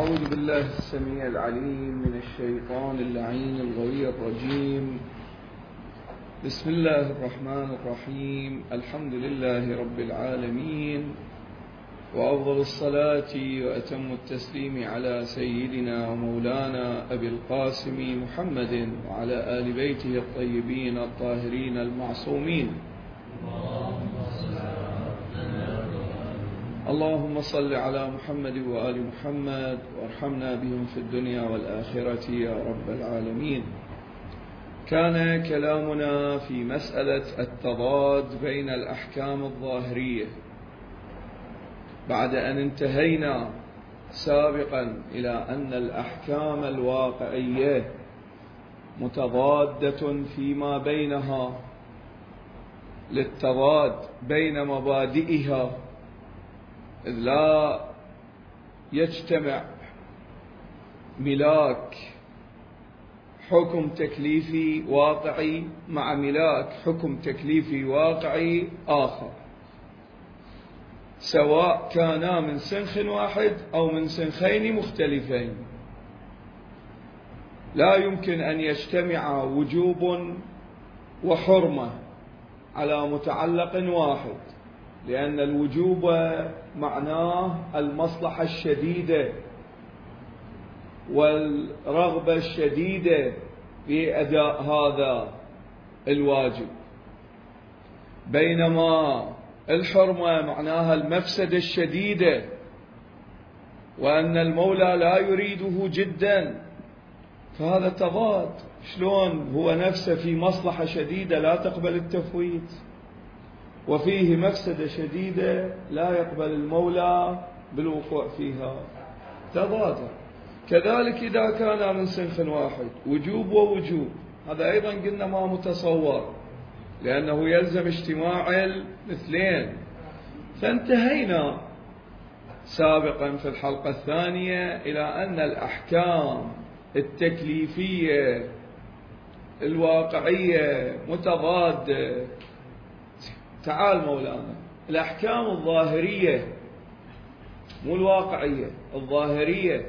أعوذ بالله السميع العليم من الشيطان اللعين الغوي الرجيم. بسم الله الرحمن الرحيم. الحمد لله رب العالمين، وأفضل الصلاة وأتم التسليم على سيدنا ومولانا أبي القاسم محمد وعلى آل بيته الطيبين الطاهرين المعصومين. اللهم صل على محمد وآل محمد وارحمنا بهم في الدنيا والآخرة يا رب العالمين. كان كلامنا في مسألة التضاد بين الأحكام الظاهرية بعد أن انتهينا سابقا إلى أن الأحكام الواقعية متضادة فيما بينها للتضاد بين مبادئها، إذ لا يجتمع ملاك حكم تكليفي واقعي مع ملاك حكم تكليفي واقعي آخر، سواء كانا من سنخ واحد أو من سنخين مختلفين. لا يمكن أن يجتمع وجوب وحرمة على متعلق واحد، لأن الوجوب معناه المصلحة الشديدة والرغبة الشديدة في أداء هذا الواجب، بينما الحرمة معناها المفسدة الشديدة، وأن المولى لا يريده جدا. فهذا تضاد، شلون هو نفسه في مصلحة شديدة لا تقبل التفويت، وفيه مفسدة شديدة لا يقبل المولى بالوقوع فيها، تضاد. كذلك إذا كان من صنف واحد وجوب ووجوب، هذا أيضا قلنا ما متصور، لأنه يلزم اجتماع المثلين. فانتهينا سابقا في الحلقة الثانية إلى أن الأحكام التكليفية الواقعية متضادة. تعال مولانا، الأحكام الظاهرية مو الواقعية، الظاهرية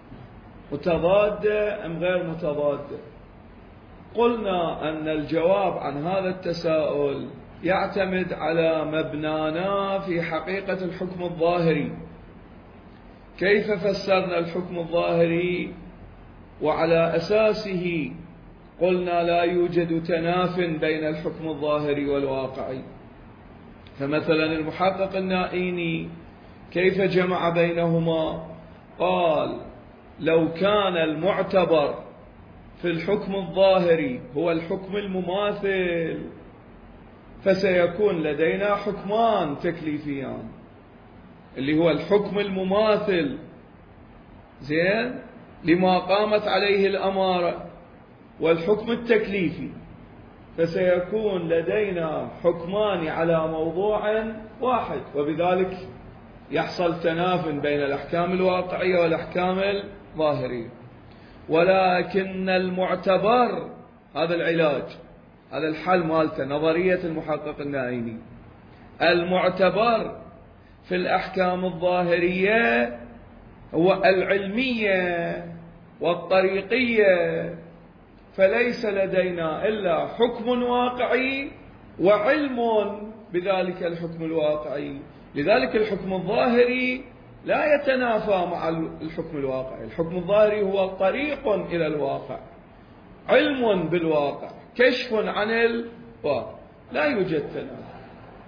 متضادة أم غير متضادة؟ قلنا أن الجواب عن هذا التساؤل يعتمد على مبنانا في حقيقة الحكم الظاهري. كيف فسرنا الحكم الظاهري؟ وعلى أساسه قلنا لا يوجد تناف بين الحكم الظاهري والواقعي. فمثلا المحقق النائيني كيف جمع بينهما؟ قال: لو كان المعتبر في الحكم الظاهري هو الحكم المماثل فسيكون لدينا حكمان تكليفيان، اللي هو الحكم المماثل زين لما قامت عليه الأمارة، والحكم التكليفي، فسيكون لدينا حكمان على موضوع واحد، وبذلك يحصل تناف بين الأحكام الواقعية والأحكام الظاهرية. ولكن المعتبر، هذا العلاج، هذا الحل مالته، نظرية المحقق النائيني، المعتبر في الأحكام الظاهرية هو العلمية والطريقية، فليس لدينا إلا حكم واقعي وعلم بذلك الحكم الواقعي. لذلك الحكم الظاهري لا يتنافى مع الحكم الواقعي. الحكم الظاهري هو طريق إلى الواقع، علم بالواقع، كشف عن الواقع، لا يوجد تنافى.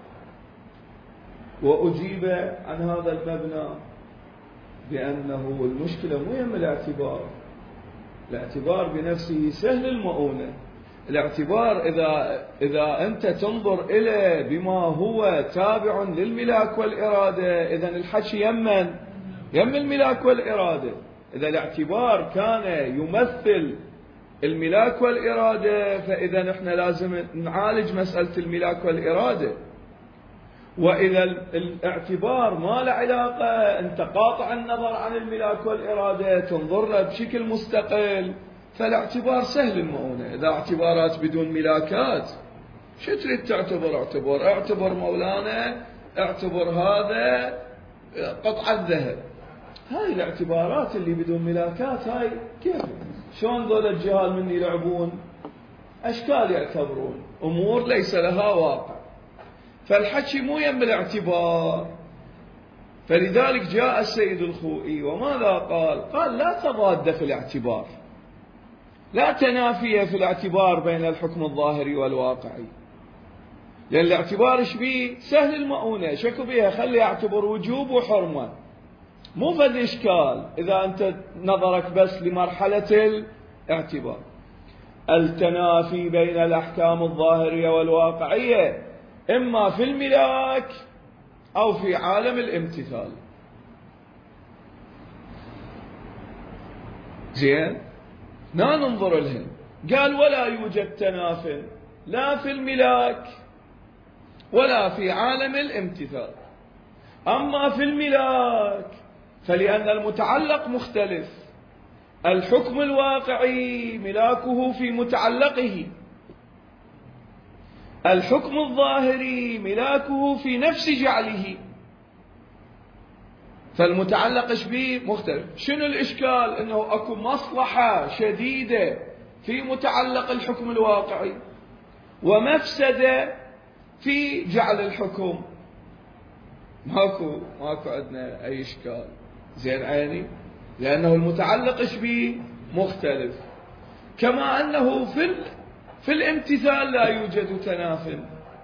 وأجيب عن هذا المبنى بأنه المشكلة مو يم الاعتبار بنفسه سهل المؤونة. الاعتبار إذا أنت تنظر إليه بما هو تابع للملاك والإرادة، إذن الحكي يم الملاك والإرادة. إذا الاعتبار كان يمثل الملاك والإرادة، فإذا نحن لازم نعالج مسألة الملاك والإرادة. وإذا الاعتبار ما له علاقة، أنت قاطع النظر عن الملاك والإرادة، تنظر له بشكل مستقل، فالاعتبار سهل المؤونة. إذا اعتبارات بدون ملاكات، شو تريد تعتبر؟ اعتبر مولانا، اعتبر هذا قطعة ذهب، هاي الاعتبارات اللي بدون ملاكات هاي كيف شلون ذول الجهال من يلعبون أشكال يعتبرون أمور ليس لها واقع، فالحكي مو يم الاعتبار. فلذلك جاء السيد الخوئي وماذا قال؟ قال لا تضاد في الاعتبار، لا تنافي في الاعتبار بين الحكم الظاهري والواقعي، لأن الاعتبار شبيه سهل المؤونة، شكو بيها خلي يعتبر وجوب وحرمة، مو فد إشكال إذا أنت نظرك بس لمرحلة الاعتبار. التنافي بين الأحكام الظاهرية والواقعية إما في الملاك أو في عالم الامتثال. زين، لا ننظر لهم. قال ولا يوجد تناف لا في الملاك ولا في عالم الامتثال. أما في الملاك فلأن المتعلق مختلف، الحكم الواقعي ملاكه في متعلقه، الحكم الظاهري ملاكه في نفس جعله، فالمتعلق شبيه مختلف. شنو الإشكال؟ أنه أكو مصلحة شديدة في متعلق الحكم الواقعي ومفسدة في جعل الحكم، ماكو عندنا أي إشكال. زين عيني، لأنه المتعلق شبيه مختلف، كما أنه في الامتثال لا يوجد تناف.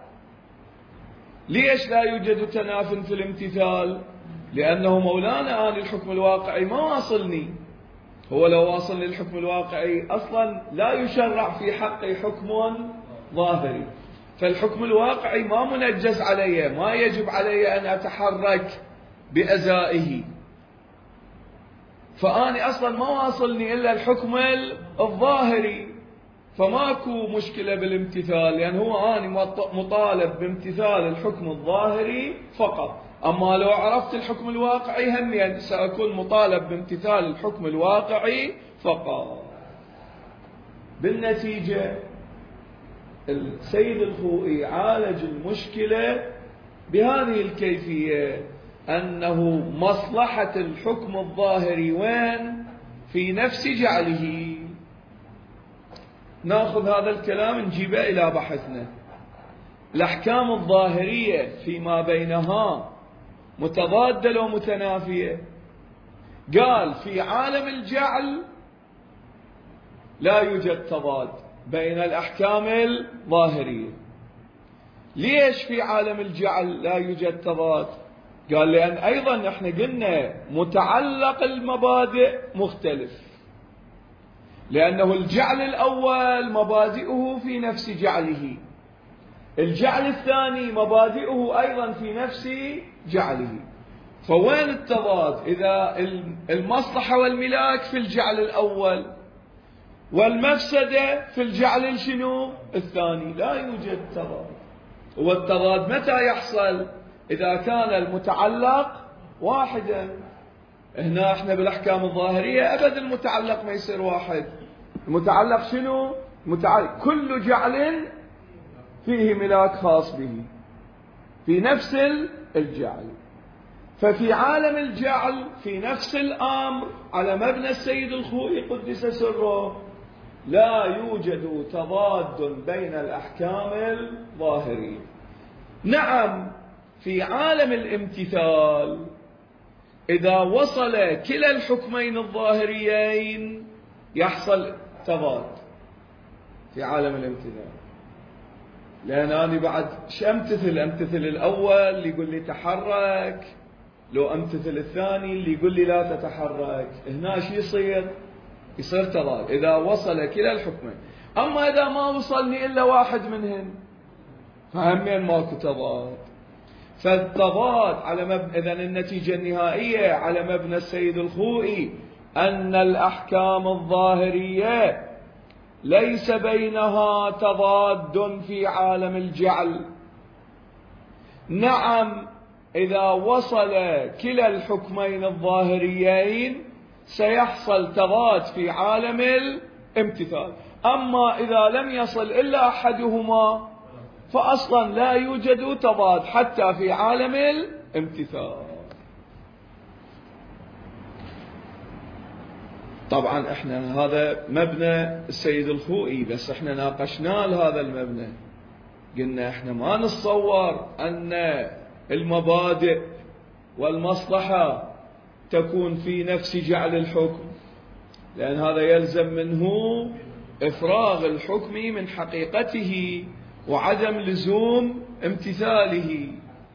ليش لا يوجد تناف في الامتثال؟ لأنه مولانا آن الحكم الواقعي ما واصلني، هو لو واصل للحكم الواقعي أصلا لا يشرع في حقي حكم ظاهري، فالحكم الواقعي ما منجز علي، ما يجب علي أن أتحرك بأزائه، فأني أصلا ما واصلني إلا الحكم الظاهري، فماكو مشكلة بالامتثال، لأن هو أني مطالب بامتثال الحكم الظاهري فقط. أما لو عرفت الحكم الواقعي هم سأكون مطالب بامتثال الحكم الواقعي فقط. بالنتيجة السيد الخوئي عالج المشكلة بهذه الكيفية، أنه مصلحة الحكم الظاهري وين؟ في نفس جعله. نأخذ هذا الكلام نجيبه إلى بحثنا. الأحكام الظاهرية فيما بينها متضادة ومتنافية. قال في عالم الجعل لا يوجد تضاد بين الأحكام الظاهرية. ليش في عالم الجعل لا يوجد تضاد؟ قال لأن أيضا احنا قلنا متعلق المبادئ مختلف، لأنه الجعل الأول مبادئه في نفس جعله، الجعل الثاني مبادئه أيضا في نفس جعله. فوين التضاد؟ إذا المصلحة والملاك في الجعل الأول والمفسدة في الجعل شنو الثاني، لا يوجد تضاد. والتضاد متى يحصل؟ إذا كان المتعلق واحدا. هنا احنا بالأحكام الظاهرية أبد المتعلق ما يصير واحد. المتعلق شنو؟ متعلق كل جعل فيه ملاك خاص به في نفس الجعل. ففي عالم الجعل في نفس الأمر على مبنى السيد الخوئي قدس سره لا يوجد تضاد بين الأحكام الظاهرية. نعم في عالم الامتثال إذا وصل كلا الحكمين الظاهريين يحصل تضاد في عالم الامتثال، لأن أنا بعد أمتثل الأول اللي يقول لي تحرك، لو أمتثل الثاني اللي يقول لي لا تتحرك، هنا شو يصير تضاد إذا وصل كلا الحكمين. أما إذا ما وصلني إلا واحد منهم فهمين ماكو تضاد. فالتضاد على مبنى، إذن النتيجة النهائية على مبنى السيد الخوئي أن الأحكام الظاهرية ليس بينها تضاد في عالم الجعل. نعم إذا وصل كلا الحكمين الظاهريين سيحصل تضاد في عالم الامتثال. أما إذا لم يصل إلا أحدهما فأصلا لا يوجد تضاد حتى في عالم الامتثال. طبعا احنا هذا مبنى السيد الخوئي، بس احنا ناقشنا هذا المبنى، قلنا احنا ما نتصور ان المبادئ والمصلحة تكون في نفس جعل الحكم، لأن هذا يلزم منه إفراغ الحكم من حقيقته وعدم لزوم امتثاله.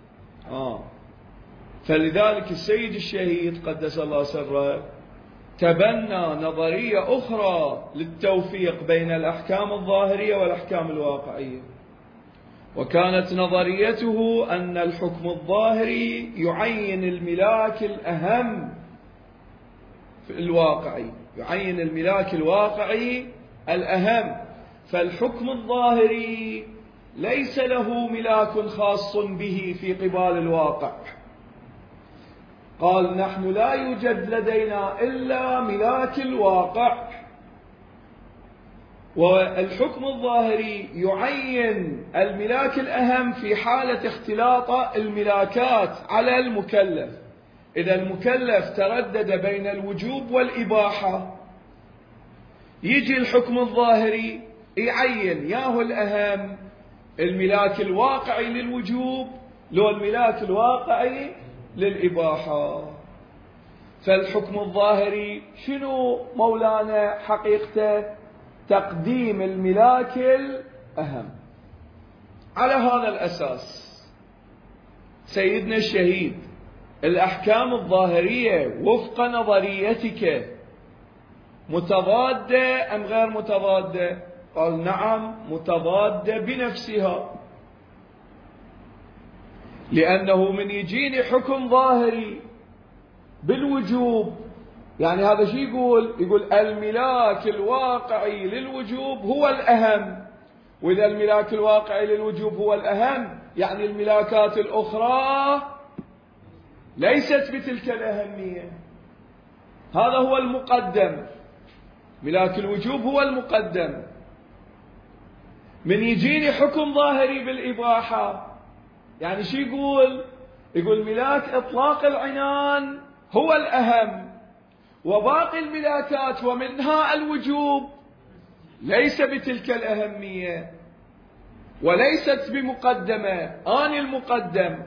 فلذلك السيد الشهيد قدس الله سره تبنى نظرية أخرى للتوفيق بين الأحكام الظاهرية والأحكام الواقعية، وكانت نظريته أن الحكم الظاهري يعين الملاك الأهم في الواقعي، يعين الملاك الواقعي الأهم، فالحكم الظاهري ليس له ملاك خاص به في قبال الواقع. قال نحن لا يوجد لدينا إلا ملاك الواقع، والحكم الظاهري يعين الملاك الأهم في حالة اختلاط الملاكات على المكلف. إذا المكلف تردد بين الوجوب والإباحة، يجي الحكم الظاهري يعين ياهو الأهم الملاك الواقعي للوجوب لو الملاك الواقعي للإباحة. فالحكم الظاهري شنو مولانا حقيقته؟ تقديم الملاك الأهم. على هذا الأساس سيدنا الشهيد الأحكام الظاهرية وفق نظريتك متضادة أم غير متضادة؟ قال نعم متضادة بنفسها، لأنه من يجيني حكم ظاهري بالوجوب، يعني هذا شو يقول؟ يقول الملاك الواقعي للوجوب هو الأهم، وإذا الملاك الواقعي للوجوب هو الأهم يعني الملاكات الأخرى ليست بتلك الأهمية. هذا هو المقدم، ملاك الوجوب هو المقدم. من يجيني حكم ظاهري بالإباحة يعني شو يقول؟ يقول ملاك إطلاق العنان هو الأهم، وباقي الملاكات ومنها الوجوب ليس بتلك الأهمية وليست بمقدمة، أنا المقدم.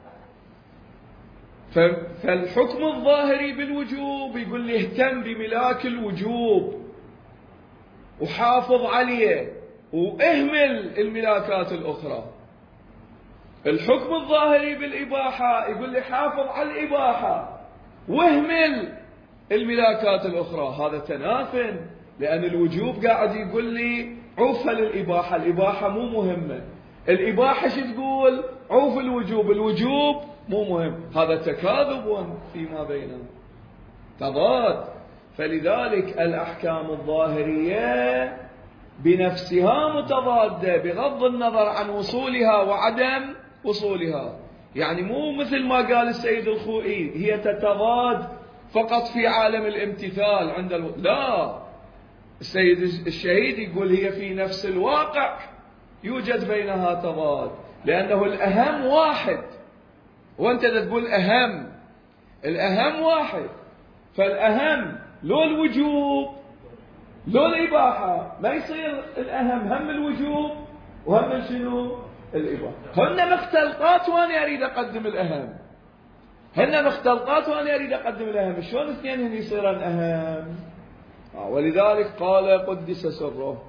فالحكم الظاهري بالوجوب يقول لي اهتم بملاك الوجوب وحافظ عليه واهمل الملاكات الأخرى. الحكم الظاهري بالإباحة يقول لي حافظ على الإباحة واهمل الملاكات الأخرى. هذا تناف، لأن الوجوب قاعد يقول لي عوفها للإباحة، الإباحة مو مهمة، الإباحة شو تقول؟ عوف الوجوب، الوجوب مو مهم. هذا تكاذب فيما بينهم، تضاد. فلذلك الأحكام الظاهرية بنفسها متضادة بغض النظر عن وصولها وعدم وصولها. يعني مو مثل ما قال السيد الخوئي هي تتضاد فقط في عالم الامتثال عند لا، السيد الشهيد يقول هي في نفس الواقع يوجد بينها تضاد، لأنه الأهم واحد، وأنت تقول أهم، الأهم واحد، فالأهم لو الوجوب لو الإباحة، ما يصير الأهم هم الوجوب وهم شنو؟ الإباحة. هن مختلطات وأنا أريد أقدم الأهم، هن مختلطات وأنا أريد أقدم الأهم، شلون اثنين هن يصيران أهم؟ ولذلك قال قدس سره: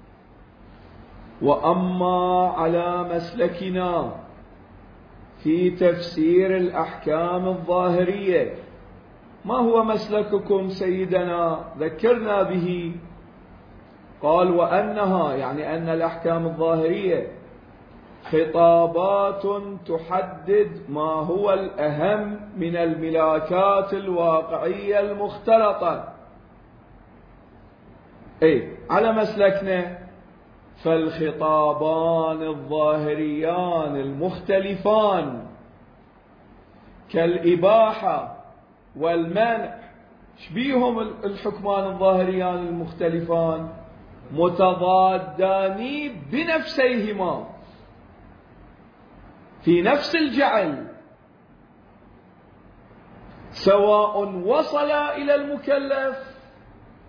وأما على مسلكنا في تفسير الأحكام الظاهرية، ما هو مسلككم سيدنا؟ ذكرنا به. قال: وأنها، يعني أن الأحكام الظاهرية خطابات تحدد ما هو الأهم من الملاكات الواقعية المختلطة. على مسلكنا فالخطابان الظاهريان المختلفان كالإباحة والمنع، شبيهم الحكمان الظاهريان المختلفان؟ متضادان بنفسيهما في نفس الجعل، سواء وصل إلى المكلف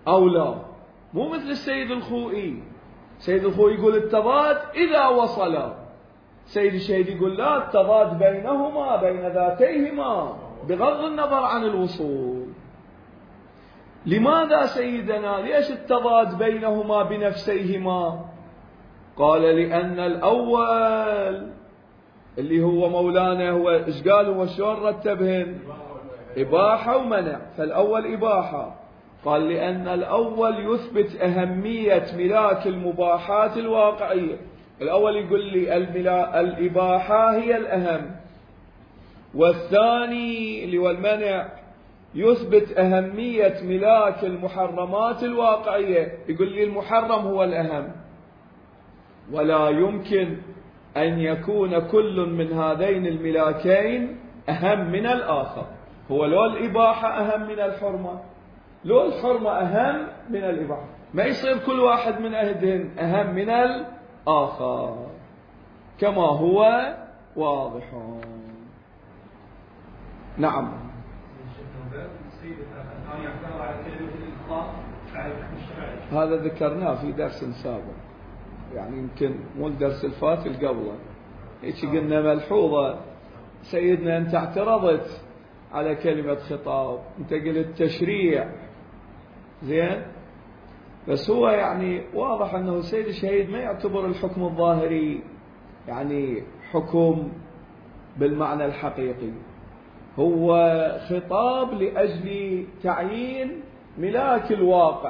أو لا. مو مثل السيد الخوئي. السيد الخوئي يقول التضاد إذا وصلا، سيد الشهيد يقول لا، التضاد بينهما بين ذاتيهما بغض النظر عن الوصول. لماذا سيدنا؟ ليش التضاد بينهما بنفسيهما؟ قال لأن الأول اللي هو مولانا هو إيش قال؟ هو شلون رتبهن؟ إباحة ومنع. فالأول إباحة، قال لأن الأول يثبت أهمية ملاك المباحات الواقعية. الأول يقول لي الإباحة هي الأهم، والثاني اللي هو المنع يثبت أهمية ملاك المحرمات الواقعية، يقول لي المحرم هو الأهم، ولا يمكن أن يكون كل من هذين الملاكين أهم من الآخر. هو لو الإباحة أهم من الحرمة، لو الحرمة أهم من الإباحة، ما يصير كل واحد من أهدهن أهم من الآخر كما هو واضح. نعم. هذا ذكرناه في درس سابق، يعني يمكن مو الدرس الفات اللي قبله، هيك قلنا ملحوظة. سيدنا أنت اعترضت على كلمة خطاب، أنت قلت تشريع، زين، بس هو يعني واضح أنه سيد الشهيد ما يعتبر الحكم الظاهري يعني حكم بالمعنى الحقيقي، هو خطاب لأجل تعيين ملاك الواقع،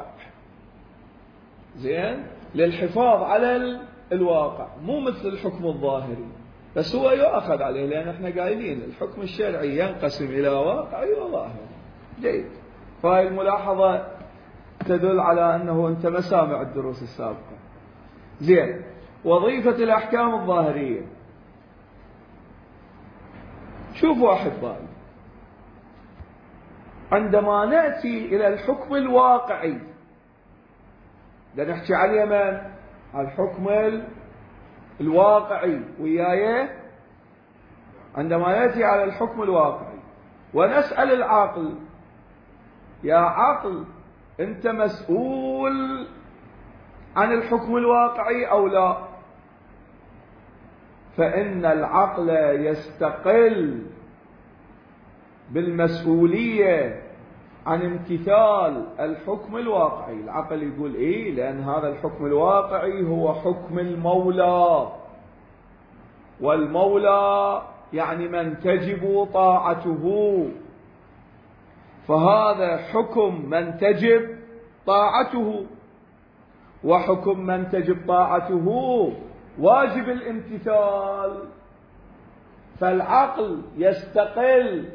زين، للحفاظ على الواقع، مو مثل الحكم الظاهري، بس هو يؤخذ عليه، لأن احنا قايلين الحكم الشرعي ينقسم إلى واقعي وظاهري. جيد. فهذه الملاحظة تدل على أنه أنت ما سامع الدروس السابقة. زين. وظيفة الأحكام الظاهرية. شوفوا أحبائي، عندما نأتي إلى الحكم الواقعي، نحكي على اليمن، على الحكم الواقعي وياي، عندما نأتي على الحكم الواقعي ونسأل العقل، يا عقل أنت مسؤول عن الحكم الواقعي أو لا؟ فإن العقل يستقل بالمسؤولية عن امتثال الحكم الواقعي. العقل يقول إيه؟ لأن هذا الحكم الواقعي هو حكم المولى، والمولى يعني من تجب طاعته، فهذا حكم من تجب طاعته، وحكم من تجب طاعته واجب الامتثال. فالعقل يستقل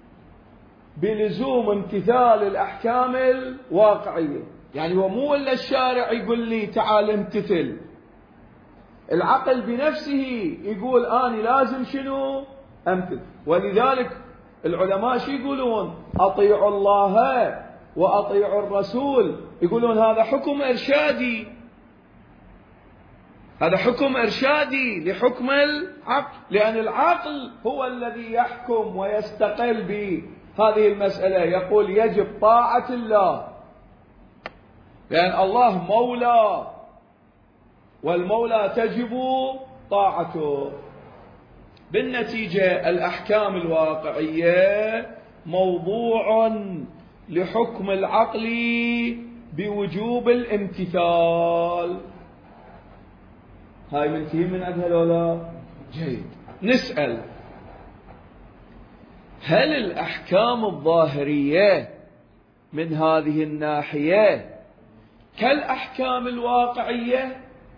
بلزوم امتثال الأحكام الواقعية، يعني هو مو إلا الشارع يقول لي تعال امتثل، العقل بنفسه يقول أنا لازم شنو؟ امتثل. ولذلك العلماء شو يقولون؟ أطيعوا الله وأطيعوا الرسول، يقولون هذا حكم إرشادي، هذا حكم إرشادي لحكم العقل، لأن العقل هو الذي يحكم ويستقل بهذه المسألة، يقول يجب طاعة الله، لأن الله مولى، والمولى تجب طاعته. بالنتيجة الأحكام الواقعية موضوع لحكم العقل بوجوب الامتثال. هاي منتهي من عندها لولا؟ جيد. نسأل، هل الأحكام الظاهرية من هذه الناحية كالأحكام الواقعية؟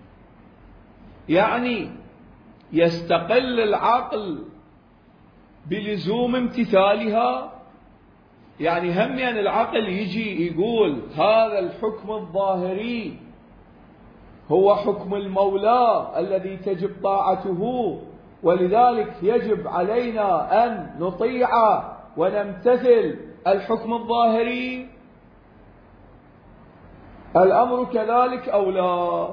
يعني يستقل العقل بلزوم امتثالها؟ يعني هم يعني العقل يجي يقول هذا الحكم الظاهري هو حكم المولى الذي تجب طاعته، ولذلك يجب علينا أن نطيع ونمتثل الحكم الظاهري؟ الأمر كذلك أو لا؟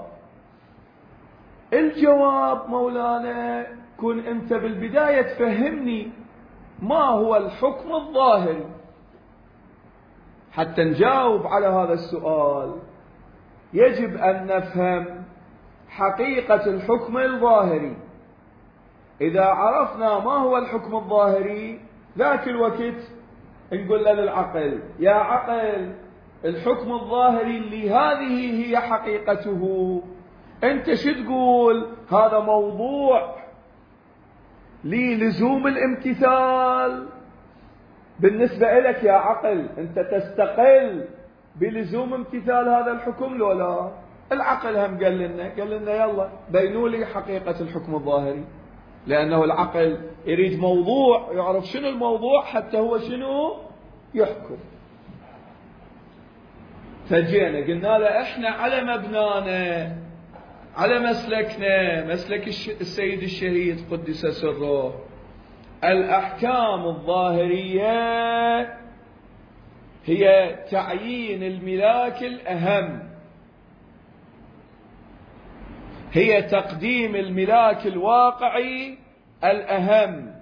الجواب مولانا كن أنت بالبداية تفهمني ما هو الحكم الظاهري، حتى نجاوب على هذا السؤال يجب أن نفهم حقيقة الحكم الظاهري. إذا عرفنا ما هو الحكم الظاهري ذاك الوقت نقول للعقل يا عقل الحكم الظاهري اللي هذه هي حقيقته، أنت شو تقول؟ هذا موضوع للزوم الامتثال. بالنسبة لك يا عقل أنت تستقل بلزوم امتثال هذا الحكم لو لا؟ العقل هم قال لنا يلا بينوا لي حقيقة الحكم الظاهري، لأنه العقل يريد موضوع يعرف شنو الموضوع حتى هو شنو يحكم. فجينا قلنا له احنا على مبنانا على مسلكنا مسلك السيد الشهيد قدس سره، الأحكام الظاهرية هي تعيين الملاك الأهم، هي تقديم الملاك الواقعي الأهم.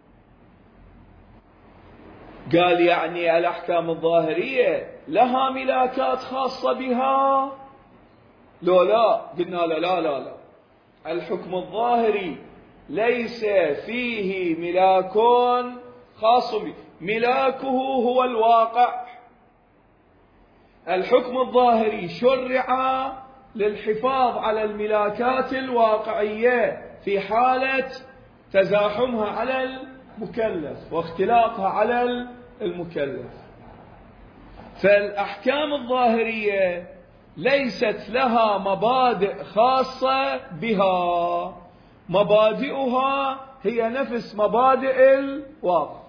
قال يعني الأحكام الظاهرية لها ملاكات خاصة بها؟ لو لا، قلنا لا الحكم الظاهري ليس فيه ملاك خاص به، ملاكه هو الواقع. الحكم الظاهري شرع للحفاظ على الملاكات الواقعية في حالة تزاحمها على المكلف واختلاطها على المكلف. فالأحكام الظاهرية ليست لها مبادئ خاصة بها، مبادئها هي نفس مبادئ الواقع.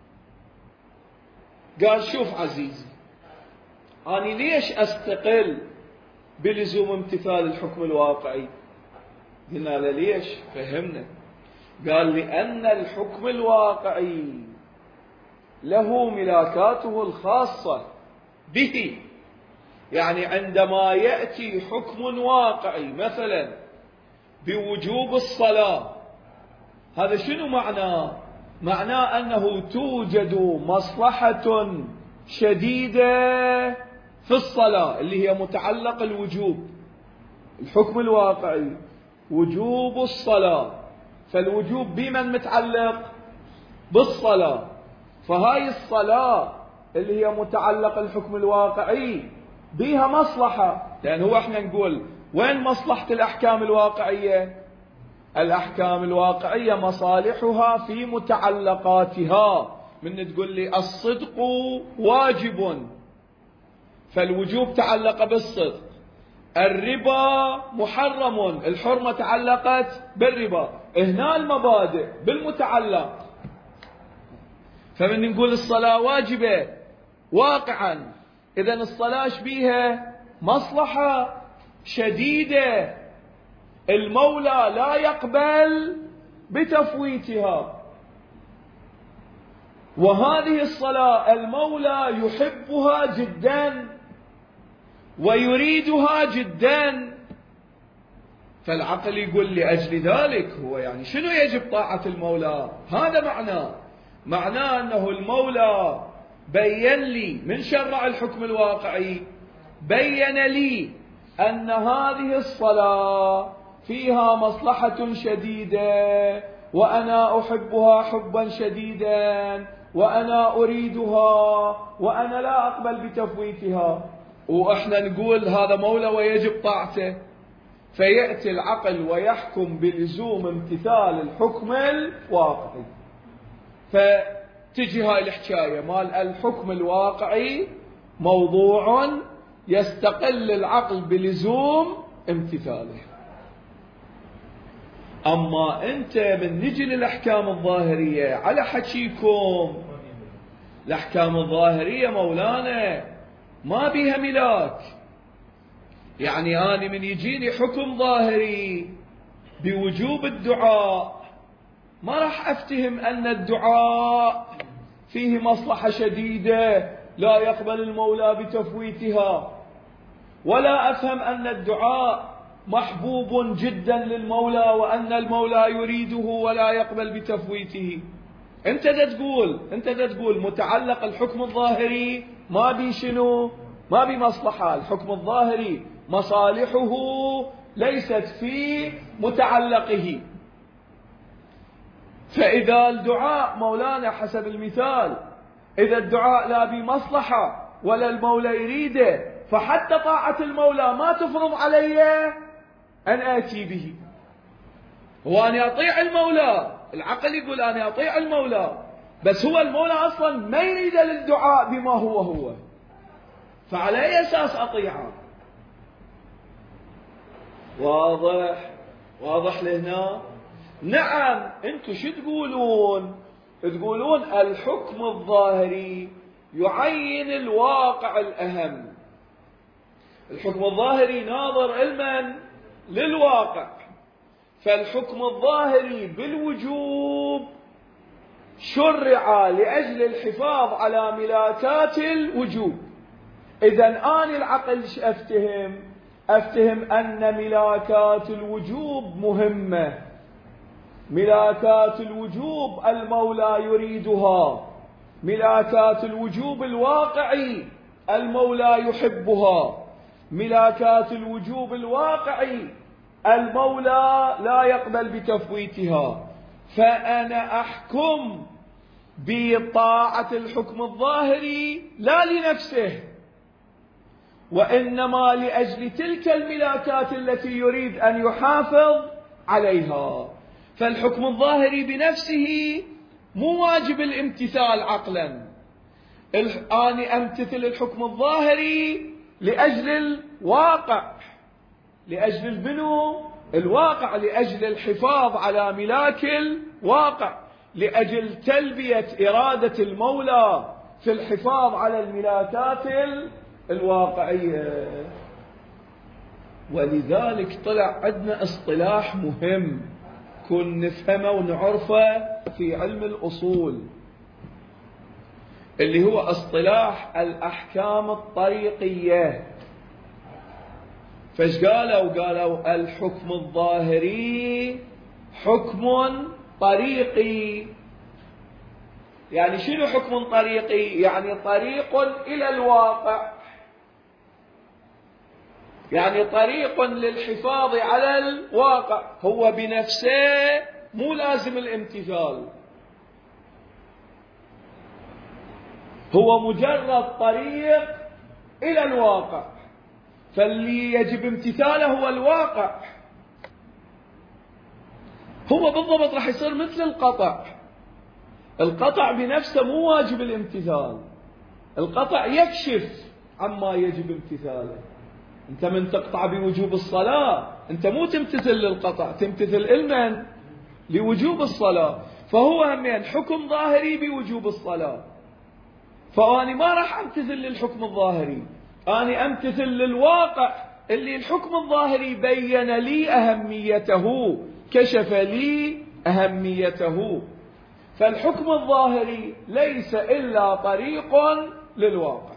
قال شوف عزيزي أنا ليش أستقل بلزوم امتثال الحكم الواقعي؟ قلنا له ليش؟ فهمنا. قال لأن الحكم الواقعي له ملاكاته الخاصة به. يعني عندما يأتي حكم واقعي مثلا بوجوب الصلاة، هذا شنو معناه؟ معناه أنه توجد مصلحة شديدة في الصلاة اللي هي متعلق الوجوب. الحكم الواقعي وجوب الصلاة، فالوجوب بمن متعلق؟ بالصلاة. فهاي الصلاة اللي هي متعلق الحكم الواقعي بها مصلحة، لأن هو احنا نقول وين مصلحة الأحكام الواقعية؟ الأحكام الواقعية مصالحها في متعلقاتها. من تقول لي الصدق واجب، فالوجوب تعلق بالصدق. الربا محرم، الحرمة تعلقت بالربا. هنا المبادئ بالمتعلق. فمن نقول الصلاة واجبة واقعا، إذن الصلاة بيها مصلحة شديدة، المولى لا يقبل بتفويتها. وهذه الصلاة المولى يحبها جدا ويريدها جدا. فالعقل يقول لأجل ذلك هو يعني شنو يجب طاعة المولى؟ هذا معناه أنه المولى بين لي من شرع الحكم الواقعي، بين لي أن هذه الصلاة فيها مصلحة شديدة وأنا أحبها حبا شديدا وأنا أريدها وأنا لا أقبل بتفويتها. وإحنا نقول هذا مولى ويجب طاعته. فيأتي العقل ويحكم بلزوم امتثال الحكم الواقعي. فتجي هاي الحكاية مال الحكم الواقعي موضوع يستقل العقل بلزوم امتثاله. أما أنت من نجي للأحكام الظاهرية على حكيكم، الأحكام الظاهرية مولانا ما بيها ملاك. يعني أنا من يجيني حكم ظاهري بوجوب الدعاء ما راح أفتهم أن الدعاء فيه مصلحة شديدة لا يقبل المولى بتفويتها، ولا أفهم أن الدعاء محبوب جدا للمولى وأن المولى يريده ولا يقبل بتفويته. أنت دا تقول متعلق الحكم الظاهري ما بي شنو؟ ما بي مصلحة. الحكم الظاهري مصالحه ليست في متعلقه. فإذا الدعاء مولانا حسب المثال، إذا الدعاء لا بمصلحة ولا المولى يريده، فحتى طاعة المولى ما تفرض علي أن آتي به. وأنا أطيع المولى، العقل يقول أنا أطيع المولى، بس هو المولى أصلا ما يريد للدعاء بما هو، فعلى أي أساس أطيعه؟ واضح لهنا؟ نعم. أنتم شو تقولون؟ تقولون الحكم الظاهري يعين الواقع الأهم. الحكم الظاهري ناظر علما للواقع، فالحكم الظاهري بالوجوب شرع لأجل الحفاظ على ملاكات الوجوب. إذن آن العقل أفتهم أن ملاكات الوجوب مهمة، ملاكات الوجوب المولى يريدها، ملاكات الوجوب الواقعي المولى يحبها، ملاكات الوجوب الواقعي المولى لا يقبل بتفويتها. فأنا أحكم بطاعة الحكم الظاهري لا لنفسه، وإنما لأجل تلك الملاكات التي يريد أن يحافظ عليها. فالحكم الظاهري بنفسه مو واجب الامتثال عقلا. أنا أمتثل الحكم الظاهري لأجل الواقع، لأجل البنو الواقع، لأجل الحفاظ على ملاك الواقع، لأجل تلبية إرادة المولى في الحفاظ على الملاكات الواقعية. ولذلك طلع عندنا اصطلاح مهم كن نفهمه ونعرفه في علم الأصول، اللي هو اصطلاح الأحكام الطريقية. فايش قالوا الحكم الظاهري حكم طريقي. يعني شنو حكم طريقي؟ يعني طريق إلى الواقع، يعني طريق للحفاظ على الواقع، هو بنفسه مو لازم الامتثال، هو مجرد طريق إلى الواقع، فاللي يجب امتثاله هو الواقع. هو بالضبط راح يصير مثل القطع. القطع بنفسه مو واجب الامتثال، القطع يكشف عما يجب امتثاله. انت من تقطع بوجوب الصلاة انت مو تمتثل للقطع، تمتثل علما لوجوب الصلاة. فهو همين حكم ظاهري بوجوب الصلاة، فأنا ما راح امتثل للحكم الظاهري، أنا امتثل للواقع اللي الحكم الظاهري بين لي أهميته، كشف لي أهميته. فالحكم الظاهري ليس إلا طريق للواقع.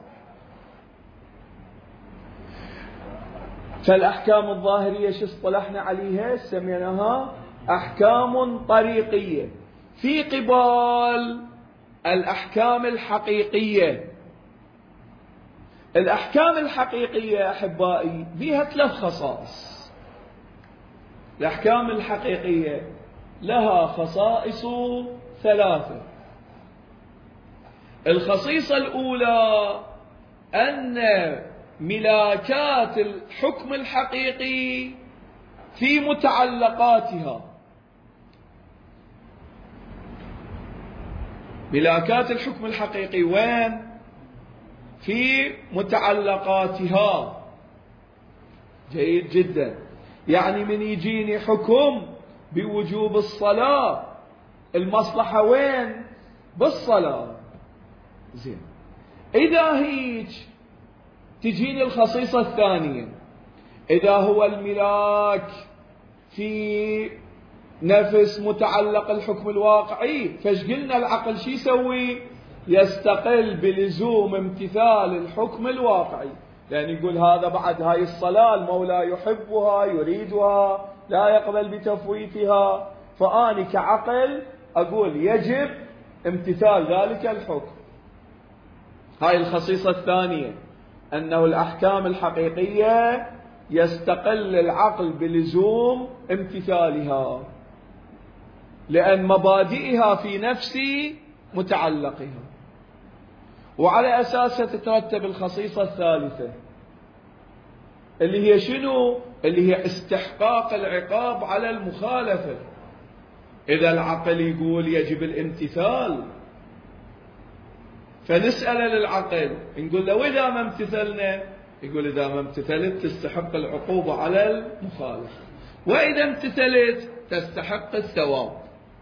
فالأحكام الظاهرية شو اصطلحنا عليها؟ سميناها أحكام طريقية في قبال الأحكام الحقيقية. الأحكام الحقيقية أحبائي بها 3 خصائص. الأحكام الحقيقية لها خصائص 3. الخصيصة الأولى أن ملاكات الحكم الحقيقي في متعلقاتها. ملاكات الحكم الحقيقي وين؟ في متعلقاتها. جيد جدا. يعني من يجيني حكم بوجوب الصلاة، المصلحة وين؟ بالصلاة. زين. إذا هيك تجيني الخصيصة الثانية، إذا هو الملاك في نفس متعلق الحكم الواقعي، فايش قلنا العقل شي يسوي؟ يستقل بلزوم امتثال الحكم الواقعي، يعني يقول هذا بعد هاي الصلاة المولى يحبها يريدها لا يقبل بتفويتها، فأني كعقل أقول يجب امتثال ذلك الحكم. هاي الخصيصة الثانية، أنه الأحكام الحقيقية يستقل العقل بلزوم امتثالها لأن مبادئها في نفس متعلقها. وعلى أساسها تترتب الخصيصة الثالثة اللي هي شنو؟ اللي هي استحقاق العقاب على المخالفة. إذا العقل يقول يجب الامتثال، فنسأل للعقل نقول له وإذا ما امتثلنا، يقول إذا ما امتثلت تستحق العقوبة على المخالفة، وإذا امتثلت تستحق الثواب.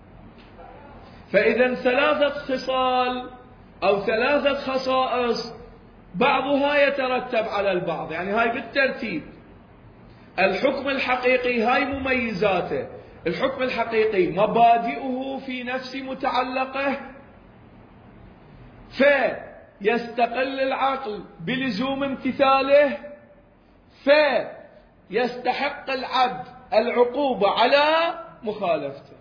فإذا ثلاثة خصال أو ثلاثة خصائص بعضها يترتب على البعض، يعني هاي بالترتيب. الحكم الحقيقي هاي مميزاته. الحكم الحقيقي مبادئه في نفس متعلقه، فيستقل العقل بلزوم امتثاله، فيستحق العبد العقوبة على مخالفته.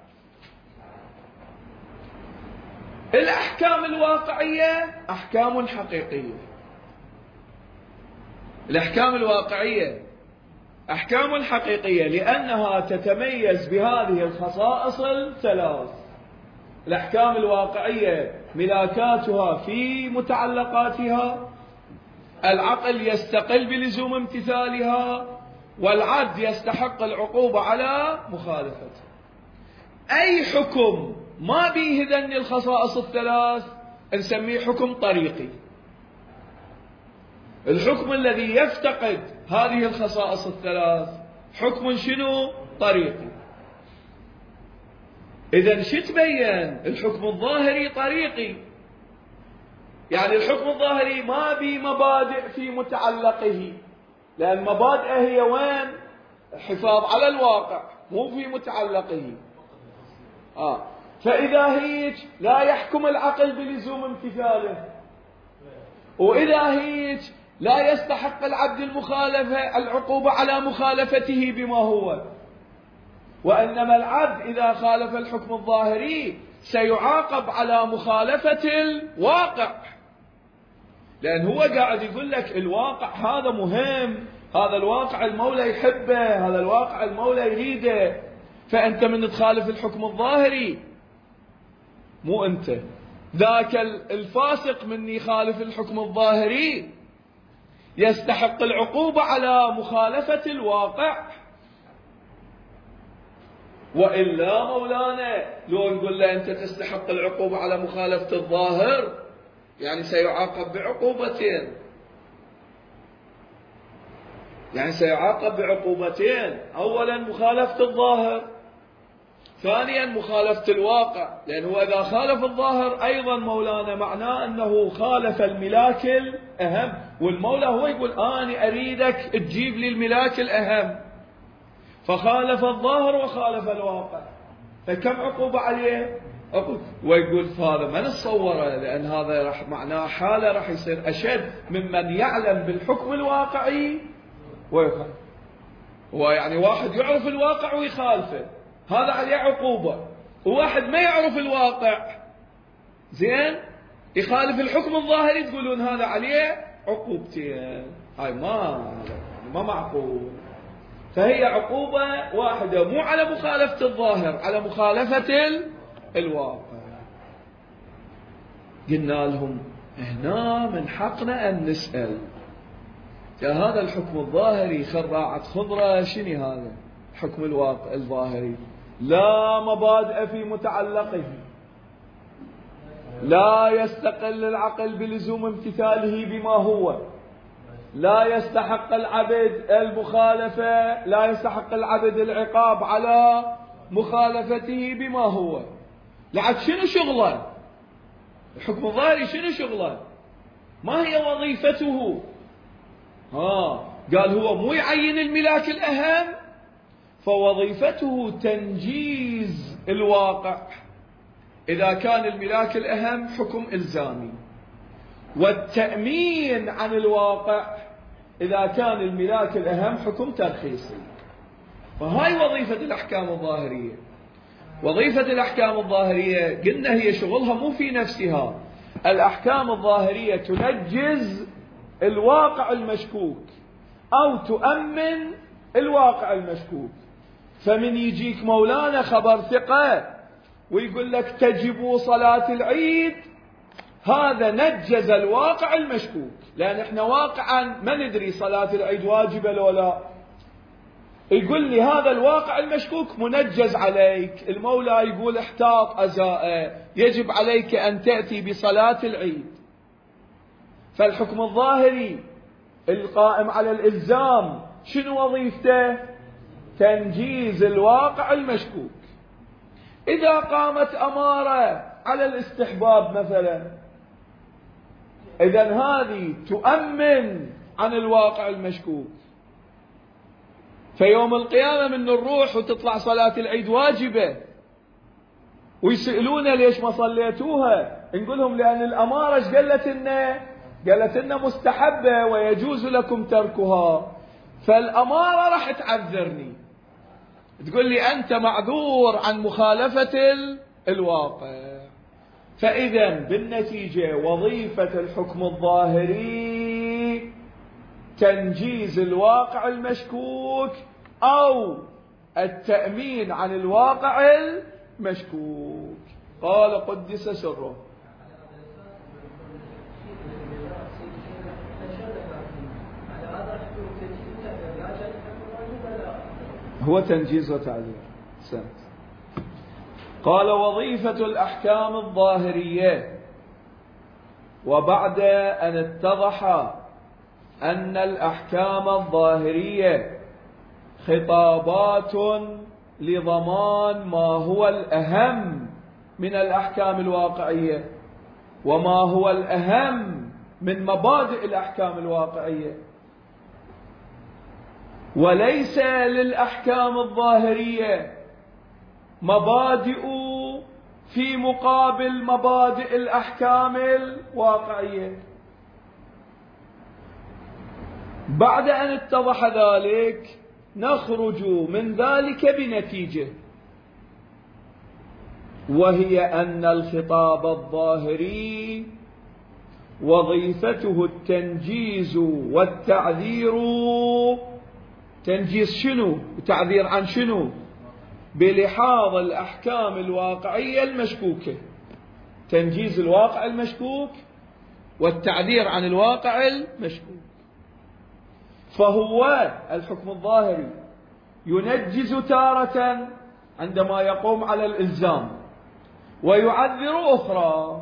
الأحكام الواقعية أحكام حقيقية. الأحكام الواقعية أحكام حقيقية لأنها تتميز بهذه الخصائص الثلاث. الأحكام الواقعية ملاكاتها في متعلقاتها، العقل يستقل بلزوم امتثالها، والعبد يستحق العقوبة على مخالفته. أي حكم ما به ذن الخصائص الثلاث نسميه حكم طريقي. الحكم الذي يفتقد هذه الخصائص الثلاث حكم شنو؟ طريقي. إذن شو تبين؟ الحكم الظاهري طريقي، يعني الحكم الظاهري ما به مبادئ في متعلقه، لأن مبادئه هي وين؟ الحفاظ على الواقع مو في متعلقه. فإذا هيك لا يحكم العقل بلزوم امتثاله، وإذا هيك لا يستحق العبد المخالفة العقوبة على مخالفته بما هو، وإنما العبد إذا خالف الحكم الظاهري سيعاقب على مخالفة الواقع، لأن هو قاعد يقول لك الواقع هذا مهم، هذا الواقع المولى يحبه، هذا الواقع المولى يريده، فأنت من تخالف الحكم الظاهري مو أنت ذاك الفاسق من يخالف الحكم الظاهري يستحق العقوبة على مخالفة الواقع. وإلا مولانا لو نقول له أنت تستحق العقوبة على مخالفة الظاهر، يعني سيعاقب بعقوبتين، يعني سيعاقب بعقوبتين، أولا مخالفة الظاهر، ثانيا مخالفة الواقع، لأنه إذا خالف الظاهر أيضا مولانا معناه أنه خالف الملاك الأهم، والمولى هو يقول أنا أريدك تجيب لي الملاك الأهم، فخالف الظاهر وخالف الواقع، فكم عقوبة عليه؟ ويقول هذا ما نتصوره، لأن هذا راح معناه حالة راح يصير أشد ممن يعلم بالحكم الواقعي ويخالف. هو يعني واحد يعرف الواقع ويخالفه هذا عليه عقوبة، وواحد ما يعرف الواقع زين يخالف الحكم الظاهري تقولون هذا عليه عقوبتين. هاي ما معقول. فهي عقوبة واحدة مو على مخالفة الظاهر، على مخالفة الواقع. قلنا لهم هنا من حقنا أن نسأل هذا الحكم الظاهري خراعة خضرة شنو هذا؟ حكم الواقع الظاهري لا مبادئ في متعلقه، لا يستقل العقل بلزوم امتثاله بما هو، لا يستحق العبد المخالفة، لا يستحق العبد العقاب على مخالفته بما هو. لعد شنو شغله؟ الحكم الظاهري شنو شغله؟ ما هي وظيفته؟ قال هو مو يعين الملاك الأهم، فوظيفته تنجيز الواقع إذا كان الملاك الأهم حكم إلزامي، والتأمين عن الواقع إذا كان الملاك الأهم حكم ترخيصي. فهاي وظيفة الأحكام الظاهرية. وظيفة الأحكام الظاهرية قلنا هي شغلها مو في نفسها. الأحكام الظاهرية تنجز الواقع المشكوك أو تؤمن الواقع المشكوك. فمن يجيك مولانا خبر ثقة ويقول لك تجب صلاة العيد، هذا نجز الواقع المشكوك، لأن احنا واقعا ما ندري صلاة العيد واجبة لو لا. يقول لي هذا الواقع المشكوك منجز عليك، المولى يقول احتاط أزاء، يجب عليك أن تأتي بصلاة العيد. فالحكم الظاهري القائم على الإلزام شنو وظيفته؟ تنجيز الواقع المشكوك. إذا قامت أمارة على الاستحباب مثلا، إذن هذه تؤمن عن الواقع المشكوك. فيوم القيامة من الروح وتطلع صلاة العيد واجبة، ويسألون ليش ما صليتوها، نقولهم لأن الأمارة قالت لنا مستحبة ويجوز لكم تركها، فالأمارة راح تعذرني. تقول لي أنت معذور عن مخالفة الواقع. فإذا بالنتيجة وظيفة الحكم الظاهري تنجيز الواقع المشكوك أو التأمين عن الواقع المشكوك. قال قدس سره. هو تنجيز وتعذير. قال وظيفة الأحكام الظاهرية. وبعد أن اتضح أن الأحكام الظاهرية خطابات لضمان ما هو الأهم من الأحكام الواقعية وما هو الأهم من مبادئ الأحكام الواقعية، وليس للأحكام الظاهرية مبادئ في مقابل مبادئ الأحكام الواقعية. بعد أن اتضح ذلك نخرج من ذلك بنتيجة، وهي أن الخطاب الظاهري وظيفته التنجيز والتعذير. تنجيز شنو؟ وتعذير عن شنو؟ بلحاظ الأحكام الواقعية المشكوكة. تنجيز الواقع المشكوك والتعذير عن الواقع المشكوك. فهو الحكم الظاهري ينجز تارة عندما يقوم على الإلزام، ويعذر أخرى.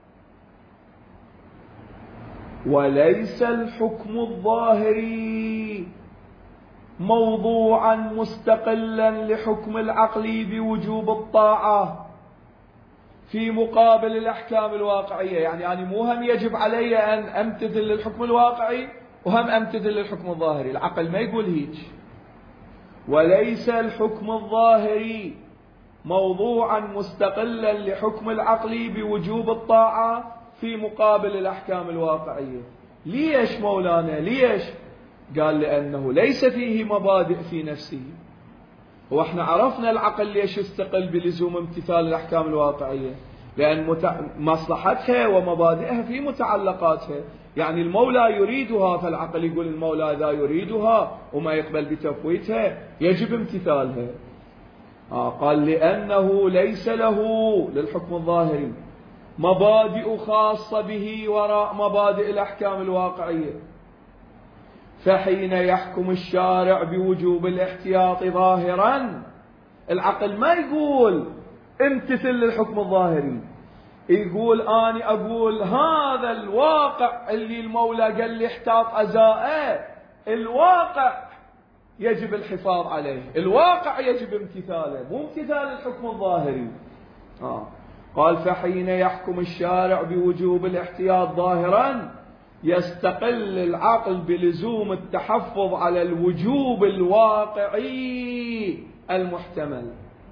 وليس الحكم الظاهري موضوعا مستقلا لحكم العقل بوجوب الطاعة في مقابل الأحكام الواقعية. يعني مو هم يجب علي أن أمتثل للحكم الواقعي وهم أمتثل للحكم الظاهري، العقل ما يقول هيك. وليس الحكم الظاهري موضوعا مستقلا لحكم العقل بوجوب الطاعة في مقابل الأحكام الواقعية. ليش مولانا؟ ليش؟ قال لأنه ليس فيه مبادئ في نفسه. واحنا عرفنا العقل ليش يستقل بلزوم امتثال الأحكام الواقعية، لأن مصلحتها ومبادئها في متعلقاتها. يعني المولى يريدها، فالعقل يقول المولى إذا يريدها وما يقبل بتفويتها يجب امتثالها. قال لأنه ليس له للحكم الظاهري مبادئ خاصة به وراء مبادئ الأحكام الواقعية. فحين يحكم الشارع بوجوب الاحتياط ظاهرا، العقل ما يقول امتثل للحكم الظاهري، يقول أنا أقول هذا الواقع اللي المولى قال لي احتاط أزاءه، الواقع يجب الحفاظ عليه، الواقع يجب امتثاله، مو امتثال الحكم الظاهري. قال فحين يحكم الشارع بوجوب الاحتياط ظاهرا يستقل العقل بلزوم التحفظ على الوجوب الواقعي المحتمل،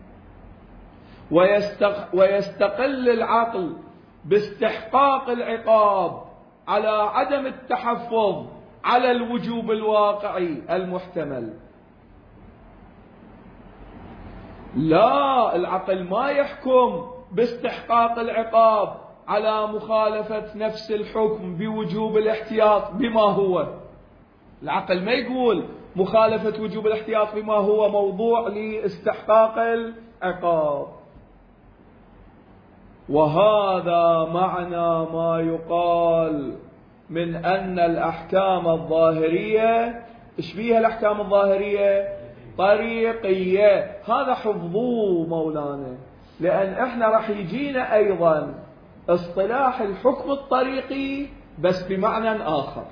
ويستقل العقل باستحقاق العقاب على عدم التحفظ على الوجوب الواقعي المحتمل. لا، العقل ما يحكم باستحقاق العقاب على مخالفة نفس الحكم بوجوب الاحتياط بما هو. العقل ما يقول مخالفة وجوب الاحتياط بما هو موضوع لاستحقاق العقاب. وهذا معنى ما يقال من أن الأحكام الظاهرية، إيش بيها الأحكام الظاهرية؟ طريقية. هذا حفظوه مولانا، لأن إحنا راح يجينا أيضا اصطلاح الحكم الطريقي بس بمعنى آخر.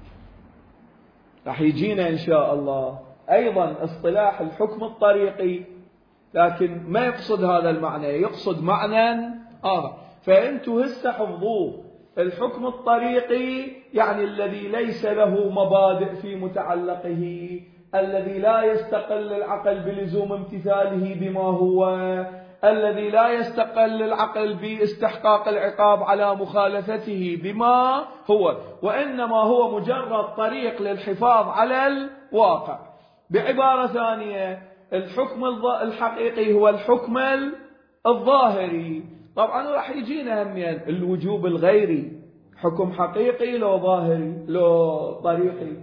راح يجينا إن شاء الله أيضا اصطلاح الحكم الطريقي، لكن ما يقصد هذا المعنى، يقصد معنى آخر. فأنتوا هسه حفظوه. الحكم الطريقي يعني الذي ليس له مبادئ في متعلقه، الذي لا يستقل العقل بلزوم امتثاله بما هو، الذي لا يستقل العقل باستحقاق العقاب على مخالفته بما هو، وإنما هو مجرد طريق للحفاظ على الواقع. بعبارة ثانية، الحكم الحقيقي هو الحكم الظاهري. طبعا راح يجينا همين الوجوب الغيري، حكم حقيقي لو ظاهري لو طريقي؟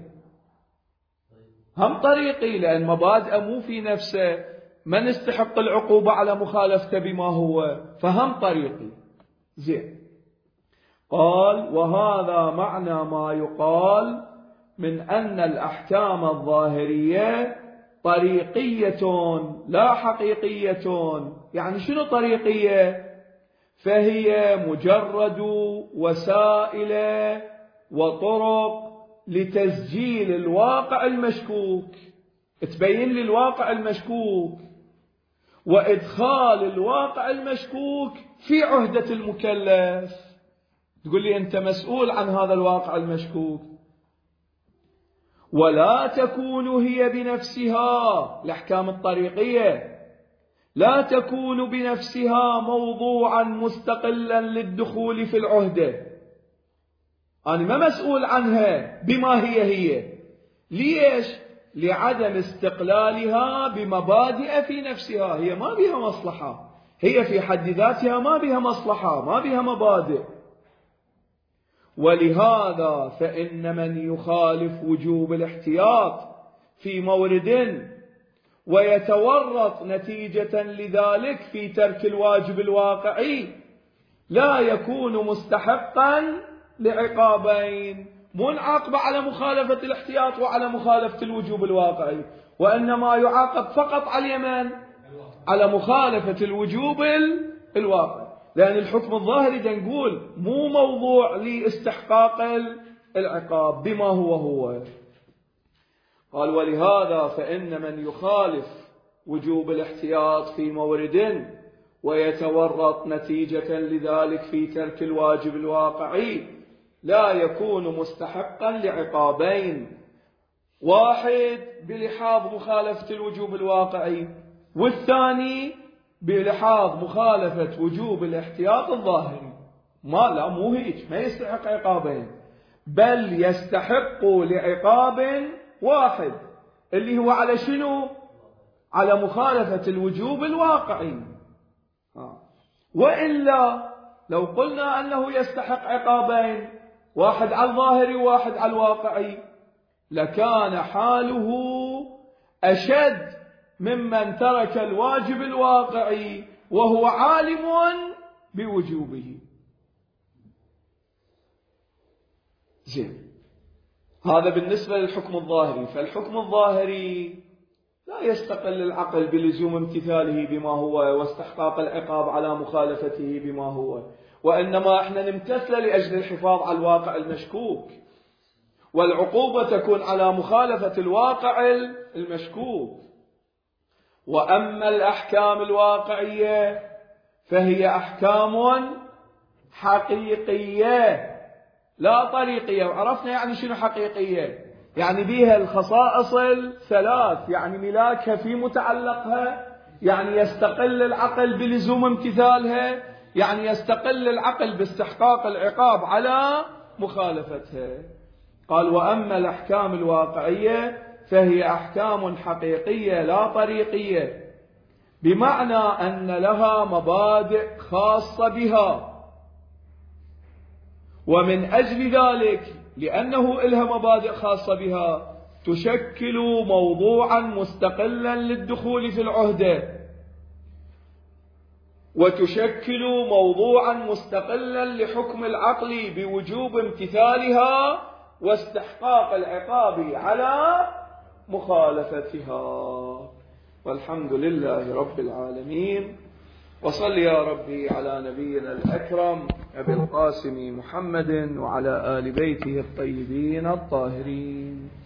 هم طريقي، لأن مبادئه مو في نفسه، من يستحق العقوبة على مخالفته بما هو، فهم طريقي. زين. قال وهذا معنى ما يقال من أن الأحكام الظاهرية طريقية لا حقيقية. يعني شنو طريقية؟ فهي مجرد وسائل وطرق لتسجيل الواقع المشكوك، تبين لي الواقع المشكوك وإدخال الواقع المشكوك في عهدة المكلف. تقول لي أنت مسؤول عن هذا الواقع المشكوك، ولا تكون هي بنفسها، الأحكام الطريقية لا تكون بنفسها موضوعا مستقلا للدخول في العهدة. أنا ما مسؤول عنها بما هي. ليش؟ لعدم استقلالها بمبادئ في نفسها. هي ما بها مصلحة، هي في حد ذاتها ما بها مصلحة، ما بها مبادئ. ولهذا فإن من يخالف وجوب الاحتياط في مورد ويتورط نتيجة لذلك في ترك الواجب الواقعي لا يكون مستحقا لعقابين، منعاقب على مخالفة الاحتياط وعلى مخالفة الوجوب الواقعي، وإنما يعاقب فقط على اليمن على مخالفة الوجوب الواقعي، لأن الحكم الظاهري نقول مو موضوع لاستحقاق العقاب بما هو. قال ولهذا فإن من يخالف وجوب الاحتياط في مورد ويتورط نتيجة لذلك في ترك الواجب الواقعي لا يكون مستحقا لعقابين، واحد بلحاظ مخالفة الوجوب الواقعي، والثاني بلحاظ مخالفة وجوب الاحتياط الظاهري. مو هيك، ما يستحق عقابين، بل يستحق لعقاب واحد اللي هو على شنو؟ على مخالفة الوجوب الواقعي. وإلا لو قلنا أنه يستحق عقابين، واحد على الظاهري وواحد على الواقعي، لكان حاله أشد ممن ترك الواجب الواقعي وهو عالم بوجوبه. زين، هذا بالنسبة للحكم الظاهري. فالحكم الظاهري لا يستقل العقل بلزوم امتثاله بما هو واستحقاق العقاب على مخالفته بما هو، وإنما احنا نمتثل لأجل الحفاظ على الواقع المشكوك، والعقوبة تكون على مخالفة الواقع المشكوك. وأما الأحكام الواقعية فهي أحكام حقيقية لا طريقية. وعرفنا يعني شنو حقيقية، يعني بيها الخصائص الثلاث، يعني ملاكها في متعلقها، يعني يستقل العقل بلزوم امتثالها، يعني يستقل العقل باستحقاق العقاب على مخالفتها. قال وأما الأحكام الواقعية فهي أحكام حقيقية لا طريقية، بمعنى أن لها مبادئ خاصة بها، ومن أجل ذلك لأنه لها مبادئ خاصة بها تشكل موضوعا مستقلا للدخول في العهدة، وتشكل موضوعا مستقلا لحكم العقل بوجوب امتثالها واستحقاق العقاب على مخالفتها. والحمد لله رب العالمين، وصل يا ربي على نبينا الأكرم أبي القاسم محمد وعلى آل بيته الطيبين الطاهرين.